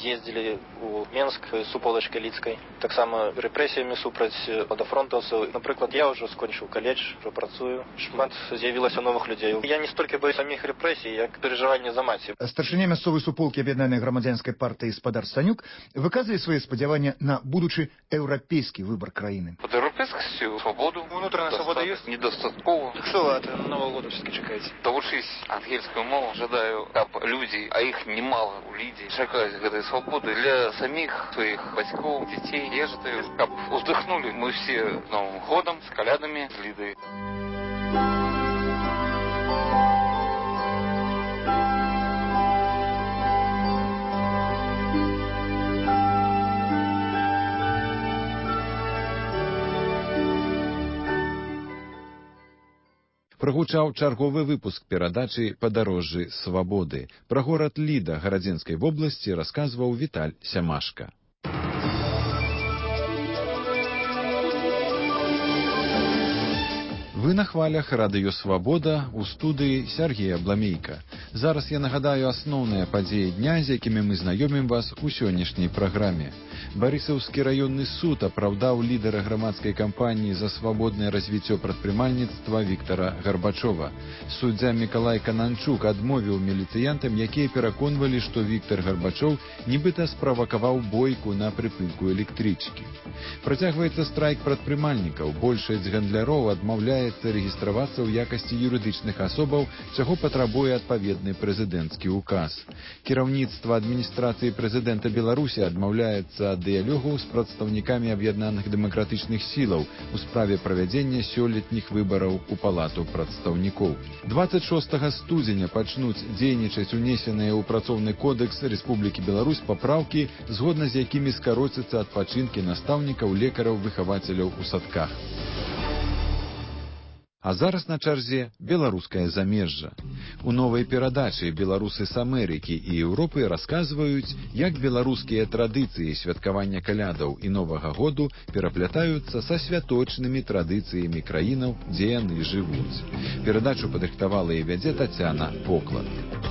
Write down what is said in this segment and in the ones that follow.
ездили у Менск суподачь Каліцкай. Так само рэпрэсіямі супраць падафронтаўцаў. Напрыклад, я ўжо скончыў каледж, ўжо працую. Шмат з'явілася новых людзей. Я не столькі баюсь саміх рэпрэсій, як перажывання за маці. Старшыня мясцовай суполкі аб'яднанай грамадзянскай партыі спадар Станюк выказвае свае спадзяванні на будучы еўрапейскі выбар краіны. Под европейскостью свободу. Внутренняя свобода есть? Недостатково. Что вы от Нового года все-таки чекаете? Доучись ангельскую мову, ожидаю, как люди, а их немало у людей, чекают этой свободы для самих своих батьков, детей. Я жадаю, как вздохнули мы все с Новым годом, с колядами, с Лидой. Прагучаў чарговы выпуск перадачы «Падарожжы свабоды». Пра горад Ліда Гарадзінскай вобласці расказваў Віталь Сямашка. Вы на хвалях радыё «Свабода» у студыі Сергея Бламейка. Зараз я нагадаю асноўныя падзеі дня, з якімі мы знаёмім вас у сённяшняй праграме. Барысаўскі раённы суд апраўдаў лідара грамадскай кампаніі за свабоднае развіццё прадпрымальніцтва Віктара Гарбачова. Суддзя Мікалай Кананчук адмовіў міліцыянтам, якія пераконвалі, што Віктар Гарбачоў нібыта справакаваў бойку на прыпынку электрычкі. Працягваецца страйк прадпрымальнікаў. Большасць гандляроў адмаўляецца рэгістравацца ў якасці юрыдычных асобаў, чаго патрабуе адпаведны прэзідэнцкі ўказ. Кіраўніцтва адміністрацыі прэзідэнта Беларусі адмаўляецца ад дыялогу з прадстаўнікамі аб'яднаных дэмакратычных сілаў у справе правядзення сёлетніх выбараў у палату прадстаўнікоў. 26 студзеня пачнуць дзейнічаць унесеныя ў працоўны кодэкс Рэспублікі Беларусь папраўкі, згодна з якімі скароцяцца адпачынкі настаўнікаў, лекараў, выхавацеляў у садках. А зараз на чарзе беларускае замежжа. У новай перадачы беларусы з Амерыкі і Еўропы расказваюць, як беларускія традыцыі святкавання калядаў і Новага году пераплятаюцца са святочнымі традыцыямі краінаў, дзе яны жывуць. Перадачу падрыхтавала і вядзе Тацяна Поклад.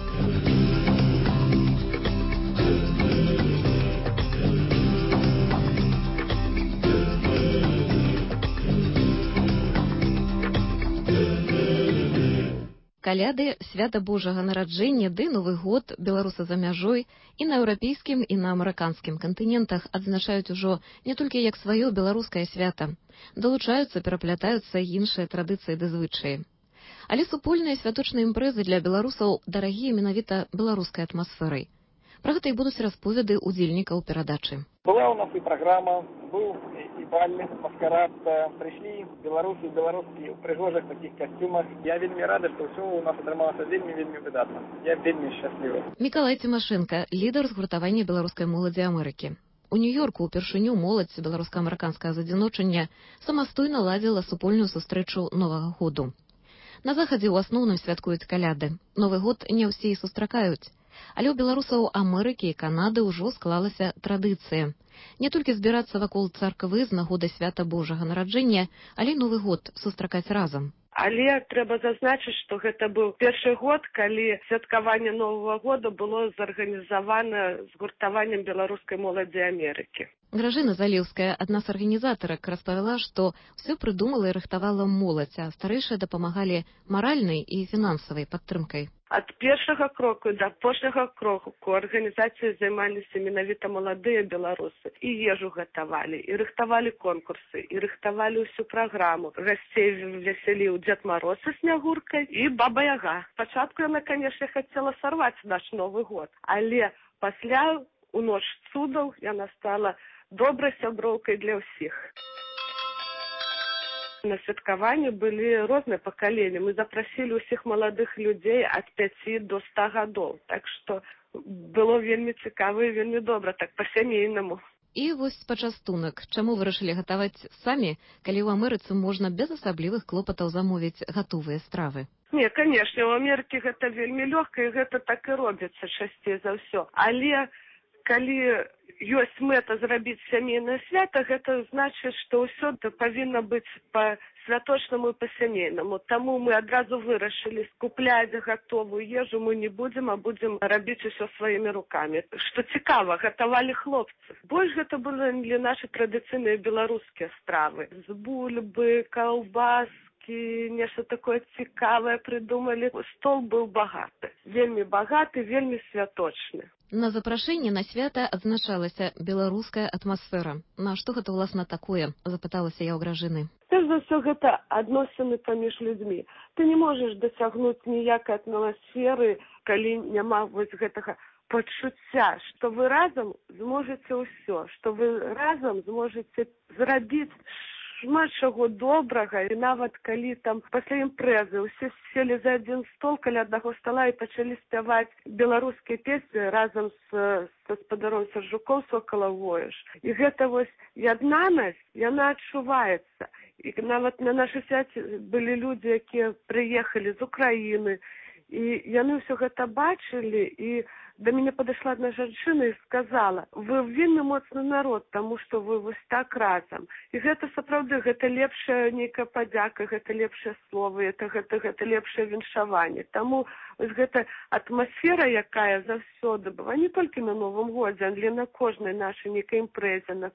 Каляды, свята Божага нараджэння ды Новы год беларусы за мяжой і на еўрапейскім, і на амерыканскім кантынентах адзначаюць ужо не толькі як сваё беларускае свята. Далучаюцца, пераплятаюцца іншыя традыцыі ды звычаі. Але супольныя святочныя імпрэзы для беларусаў дарагія менавіта беларускай атмасферай. Пра гэта і будуць расповеды удзельнікаў перадачы. Была у нас і праграма, быў і бальны маскарад, прыйшлі беларусы і беларускі ў прыгожых такіх касцюмах. Я вельмі рада, што ўсё у нас атрымалася вельмі выдатна. Я вельмі шчаслівы. Мікалай Цімашэнка, лідар згуртавання беларускай моладзі Амерыкі. У Нью-Йорку ўпершыню моладзь беларуска-амерыканскага задзіночання самастойна ладзіла супольную сустрэчу Новага году. На захадзе ў асноўным святкуюць каляды. Новы год не ўсе і сустракаюць. Але ў беларусаў Амерыкі і Канады ўжо склалася традыцыя. Не толькі збірацца вакол царквы з нагоды свята Божага нараджэння, але Новы год сустракаць разам. Але трэба зазначыць, што гэта быў першы год, калі святкаванне Новага года было зарганізавана згуртаваннем беларускай моладзі Амерыкі. Гражына Заліўская, адна з арганізатарак, распавяла, што ўсё прыдумала і рыхтавала моладзь, а старэйшыя дапамагалі маральнай і фінансавай падтрымкай. Ад першага кроку да апошняга кроку арганізацыі займаліся менавіта маладыя беларусы. І ежу гатавалі, і рыхтавалі конкурсы, і рыхтавалі ўсю праграму. Гасцей весяліў Дзед Мароз са Снягуркай і Баба Яга. Спачатку яна, канешне, хацела сарваць наш Новы год, але пасля, у ноч цудаў, яна стала добрай сяброўкай для ўсіх. На святкаванні былі розныя пакаленні. Мы запрасілі ўсіх маладых людзей ад 5 до 100 гадоў. Так што было вельмі цікава і вельмі добра, так па-сямейнаму. І вось пачастунак. Чаму вырашылі гатаваць самі, калі ў Амерыцы можна без асаблівых клопатаў замовіць гатовыя стравы? Не, канешне, у Амерыкі гэта вельмі лёгка, і гэта так і робіцца часцей за ўсё. Але калі ёсць мэта зрабіць сямейнае свята, гэта значыць, што ўсё павінна быць па святочнаму і па-сямейнаму. Таму мы адразу вырашылі скупляць гатовую ежу мы не будзем, а будзем рабіць усё сваімі рукамі. Што цікава, гатавалі хлопцы. Больш гэта былі нашы традыцыйныя беларускія стравы. З бульбы, каўбаскі, нешта такое цікавае прыдумалі. Стол быў багаты. Вельмі багаты, вельмі святочны. На запрашэнні на свята адзначалася беларуская атмасфера. На што гэта ўласна такое? Запыталася я ў Гражыны. Перш за ўсё, гэта адносіны паміж людзьмі. Ты не можаш дасягнуць ніякай атмасферы, калі няма вось гэтага пачуцця, што вы разам зможаце ўсё, што вы разам зможаце зрабіць шмат чаго добрага, і нават калі там пасля імпрэзы ўсе сели за адзін стол каля аднаго стола і пачалі спяваць беларускія песні разам з гаспадаром Саржуком Сокалавоеш. І гэта вось яднанасць, яна адчуваецца. І нават на нашай свяце былі людзі, якія прыехалі з Украіны, і яны ўсё гэта бачылі, і да мяне падышла адна жанчына і сказала: вы вельмі моцны народ, таму што вы вось так разам. І гэта сапраўды, гэта лепшая нейкая падзяка, гэта лепшае словы, гэта лепшае віншаванне. Таму вось гэта атмасфера, якая заўсёды быва, не толькі на Новым годзе, але на кожнай нашай нейкай імпрэзе, на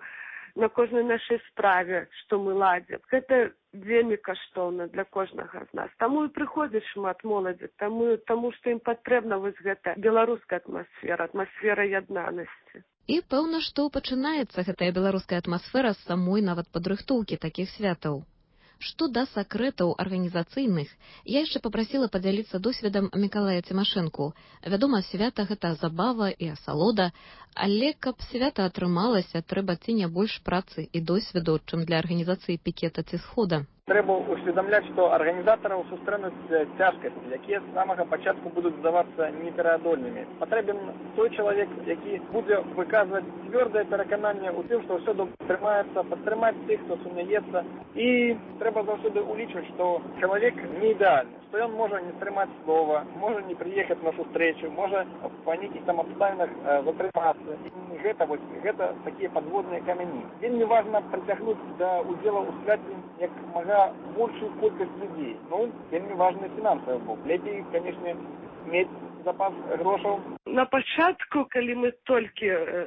кожнай нашай справе, што мы ладзім. Гэта вельмі каштоўна для кожнага з нас. Таму і прыходзіць шмат моладзі, таму што ім патрэбна вось гэта беларуская атмасфера, атмасфера яднанасці. І пэўна, што пачынаецца гэтая беларуская атмасфера з самой нават падрыхтоўкі такіх святаў. Што да сакрэтаў арганізацыйных, я яшчэ папрасіла падзяліцца досведам Мікалая Цімашэнку. Вядома, свята гэта забава і асалода, але каб свята атрымалася, трэба ці не больш працы і досведу, чым для арганізацыі пікета ці схода. Трэба усведамляць, што арганізатараў сустрэнуць цяжкасці, якія з самага пачатку будуць здавацца непераадольнымі. Патрэбен той чалавек, які будзе выказваць цвёрдае перакананне ў тым, што ўсё добра атрымаецца, падтрымаць тых, хто сумняецца. І трэба заўсёды ўлічваць, што чалавек не ідэальны, што ён можа не стрымаць слова, можа не прыехаць на сустрэчу, можа па нейкіх там абставінах затрымацца. Гэта такія падводныя камяні. Вельмі важна прыцягнуць да ўдзела ў свяце як мага большую колькасць людзей. Вельмі важны фінансавы бок. Лепей, канешне, мець запас грошаў. На пачатку, калі мы толькі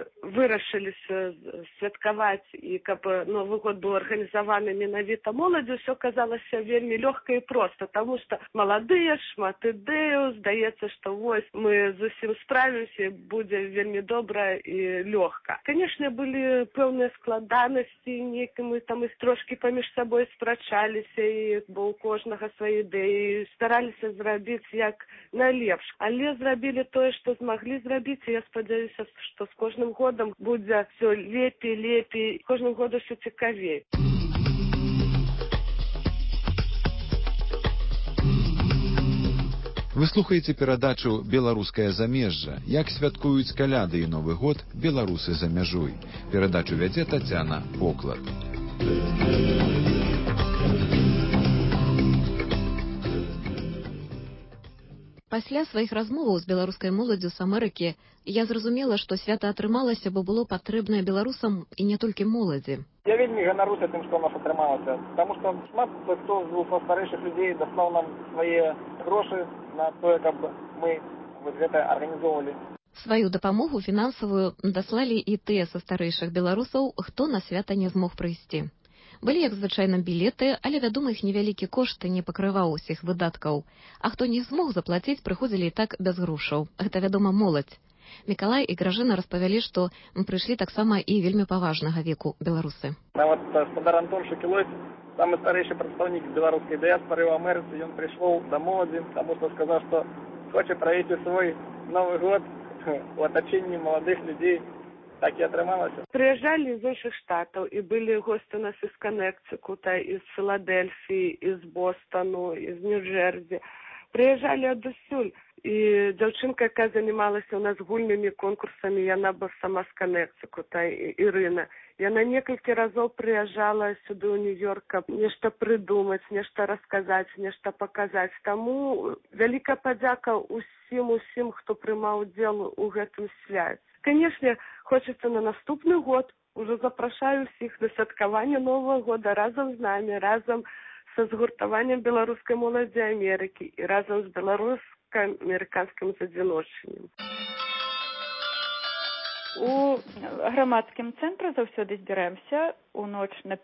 вырашыліся святкаваць і каб Новы год быў арганізаваны менавіта моладзю, ўсё казалася вельмі лёгка і проста, таму што маладыя, шмат ідэяў, здаецца, што вось мы зусім справімся, будзе вельмі добра і лёгка. Канешне, былі пэўныя складанасці, нейкі мы там і трошкі паміж сабой спрачаліся, і бо ў кожнага свае ідэі, стараліся зрабіць як найлепш. Але зрабілі тое, што змаглі зрабіць, і я спадзяюся, што з кожным годам будзе все лепей, кожным годам все цікавей. Вы слухаеце перадачу «Беларускае замежжа», як святкуюць каляды і Новы год беларусы за мяжой. Перадачу вядзе Тацяна Поклад. Пасля сваіх размоваў з беларускай моладдзю з Амерыкі я зразумела, што свята атрымалася, бо было патрэбнае беларусам і не толькі моладзі. Я вельмі ганаруся тым, што у нас атрымалася, таму што шмат хто з старэйшых людзей даслаў нам свае грошы на тое, каб мы вот гэта арганізоўвалі. Сваю дапамогу фінансавую даслалі і тыя са старэйшых беларусаў, хто на свята не змог прыйсці. Былі, як звычайна, білеты, але, вядома, іх невялікі кошт не пакрываў усіх выдаткаў. А хто не змог заплаціць, прыходзілі і так без грошаў. Гэта, вядома, моладзь. Мікалай і Гражына распавялі, што прыйшлі таксама і вельмі паважнага веку беларусы. Нават гаспадар Антон Шукілойц, самы старэйшы прадстаўнік беларускай дыяспары ў Амерыцы, ён прыйшоў да моладзі, таму што сказаў, што хоча правесці свой Новы год у атачэнні маладых людзей. Так і атрымалася. Прыязджалі з іншых штатаў, і былі госці у нас з Каннектикута, з Філадельфіі, з Бостону, з Нью-Джерсі. Прыязджалі адусюль. І дзяўчынка, якая занімалася ў нас гульнымі конкурсамі, яна была сама з Каннектикута, Ірына. Яна некалькі разоў прыязджала сюды ў Нью-Йорк, каб нешта прыдумаць, нешта расказаць, нешта паказаць. Таму вялікая падзяка усім, хто прымаў удзел у гэтым свяце. Конечно, хочется на наступный год. Уже запрашаю всех на святкаванне Нового года разом з нами, разом со згуртаваннем беларускай моладзі Амерыкі і разом з беларуска-амерыканскім задзіночаннем. У грамадскім цэнтры заўсёды збіраемся у ноч на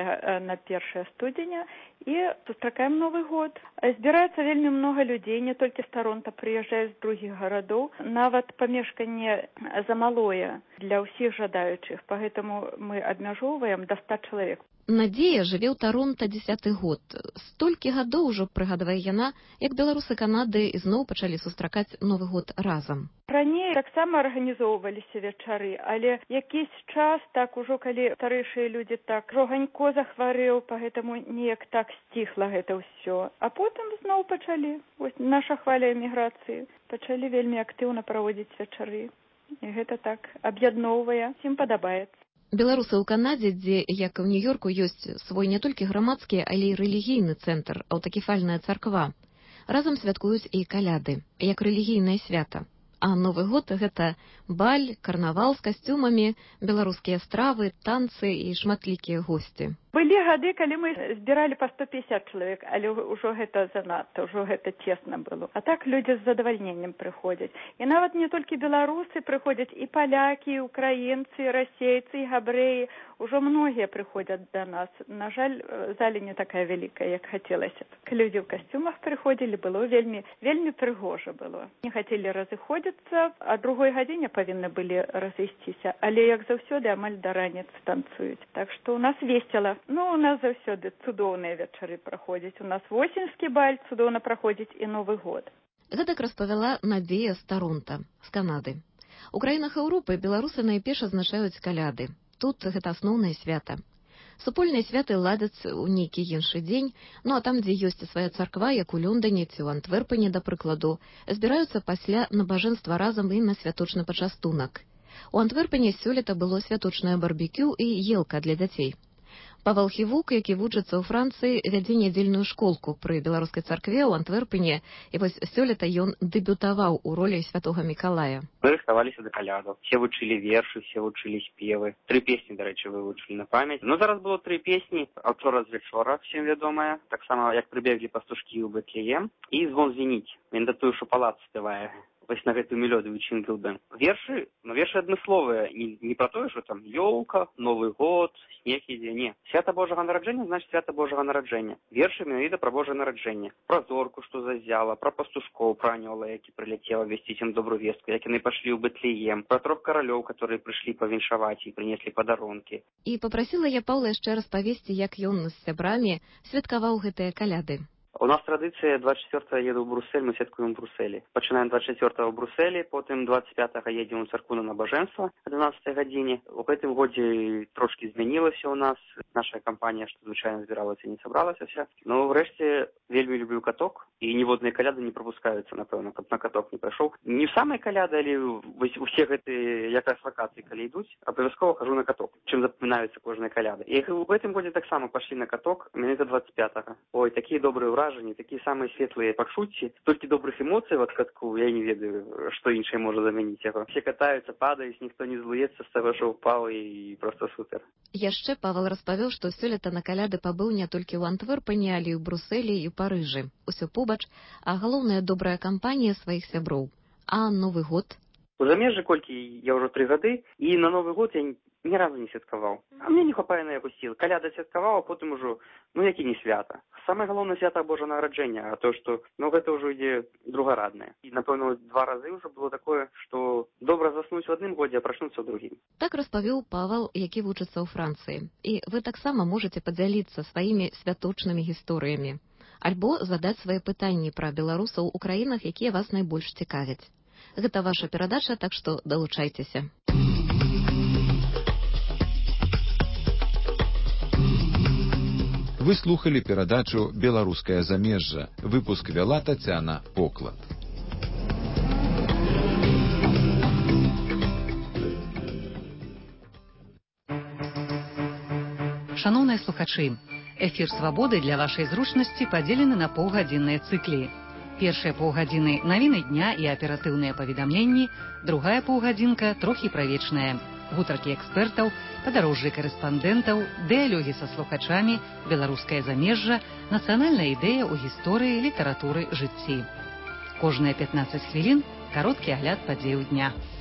1 студзеня і сустракаем Новы год. Збіраецца вельмі много людзей, не толькі з Таронта, прыязджаюць з другіх гарадоў. Нават памешканне замалое для ўсіх жадаючых, поэтому мы абмяжоўваем до 100 чалавек. Надзея жыве ў Таронта 10-й год. Столькі гадоў ужо, прыгадвае яна, як беларусы Канады ізноў пачалі сустракаць Новы год разам. Раней таксама арганізоўваліся вечары, але якийсь час, так ужо калі старэйшыя людзі так, Ганько захварэў, поэтому неяк так сціхла гэта ўсё. А потым зноў пачалі. Вось наша хваля эміграцыі. Пачалі вельмі актыўна праводзіць вечары. І гэта так аб'ядноўвае, всім падабаецца. Беларусы ў Канадзе, дзе, як і ў Нью-Йорку, ёсць свой не толькі грамадскі, але і рэлігійны цэнтр, аўтакефальная царква. Разам святкуюць і каляды, як рэлігійнае свята. А Новы год – гэта баль, карнавал з касцюмамі, беларускія стравы, танцы і шматлікія госці. Былі гады, калі мы збіралі па 150 чалавек, але ўжо гэта занадта, ўжо гэта цесна было. А так людзі з задавальненнем прыходзяць. І нават не толькі беларусы прыходзяць, і палякі, і украінцы, і расейцы, і габрэі. Ужо многія прыходзяць да нас. На жаль, залі не такая вялікая, як хацелася б. Людзі ў касцюмах прыходзілі, было вельмі прыгожа было. Не хацелі разыходзіцца, а другой гадзіне павінны былі разысціся, але як заўсёды амаль да раніцы танцуюць. Так што у нас весела. Ну, у нас заўсёды цудоўныя вечары праходзяць. У нас восеньскі баль цудоўна праходзіць і Новы год. Гэтак распавяла Надзея з Таронта, з Канады. У краінах Еўропы беларусы найперш адзначаюць каляды. Тут гэта асноўнае свята. Супольныя святы ладзяцца ў нейкі іншы дзень, ну а там, дзе ёсць свая царква, як у Лондоне ці ў Антверпене, да прыкладу, збіраюцца пасля набажэнства разам і на святочны пачастунак. У Антверпене сёлета было святочнае барбекю і елка для дзяцей. Павел Хівук, які вучыцца ў Францыі, вядзе нядзельную школку пры беларускай царкве ў Антверпене, і вось сёлета ён дэбютаваў у ролі святога Мікалая. Мы рыхтаваліся да калядаў. Все вучылі вершы, все вучылі спевы. 3 песні, да рэчы, вывучылі на памяць. Ну, зараз было 3 песні. «Аўчора з вечора», всім вядомая. Таксама, як прыбеглі пастушкі ў Бэтлеем. І «Звон звініць». Він да тую, што палац спявае. Вось на гэтую мелодыю Чинглбен. Вершы адмысловыя, не про тое, що там ёлка, Новый год, снег ідзе, не. Свята Божага нараджэння значит свята Божага нараджэння. Вершы менавіта про Божае нараджэнне. Про зорку, што заззяла, про пастушкоў, про анёла, які прылецела весціць ім добрую вестку, як яны пашлі ў Бэтлеем, про 3 каралёў, которые прыйшлі павіншаваць і прынеслі падарункі. І папрасіла я Паўла яшчэ распавесці, як ён з сябрамі святкаваў гэтыя каляды. У нас традыцыя 24-го еду ў Бруссель, мы святкуем ў Брусселі. Пачынаем 24-го ў Брусселі, потым 25-го едзем у царкву на набажэнства о 12 гадзіне. У гэтым годзе трошкі змянілася ў нас. Наша кампанія, што звычайна збіралася, не сабралася вся. Но врэшце вельмі люблю каток, і ніводныя каляды не прапускаюцца, напэўна, каб на каток не прайшоў. Не самыя каляды, але усе гэтыя якраз вакацыі, калі ідуць, абавязкова хожу на каток, чым запамінаюцца кожныя каляды. І у гэтым годзе таксама пашлі на каток, менавіта 25-го. Ой, такія добрыя ўражанні, такія самыя светлыя пачуцці, столькі добрых эмоцый ад катку, я не ведаю, што іншае можа замяніць яго. Все катаюцца, падаюць, ніхто не злуецца з таго, што ўпаў, і проста супер. Яшчэ Павел распавёў, што сёлета на каляды пабыў не толькі ў Антверпене, але і ў Брусселі і ў Парыжы. Усё побач, а галоўная добрая кампанія сваіх сяброў. А Новы год? У замежжы колькі я ўжо 3 гады, і на Новы год я ні разу не святкаваў. А мне не хапае на яго сіл. Каляда святкаваў, а потым ужо, які не свята. Самае галоўнае свята Божае нараджэння, а то, што, гэта ўжо ідзе другараднае. І, напэўна, 2 разы ўжо было такое, што добра заснуць у адным годзе, а прачнуцца ў другім. Так распавёў Павел, які вучыцца ў Францыі. І вы таксама можаце падзяліцца сваімі святочнымі гісторыямі. Альбо задаць свае пытанні пра беларусаў у краінах, якія вас найбольш цікавяць. Гэта ваша перадача, так што далучайцеся. Вы слухали перадачу «Беларускае замежжа». Выпуск вяла Тацяна Поклад. Шановныя слухачы, эфір «Свабоды» для вашай зручнасці падзелены на паўгадзінныя цыклі. Першыя паўгадзіны навіны дня і аператыўныя паведамленні, другая паўгадзінка трохі правечная. Гутаркі экспертаў, падарожжы карэспандэнтаў, дыялогі са слухачамі, беларускае замежжа, нацыянальная ідэя ў гісторыі, літаратуры, жыцці. Кожныя 15 хвілін кароткі агляд падзеяў дня.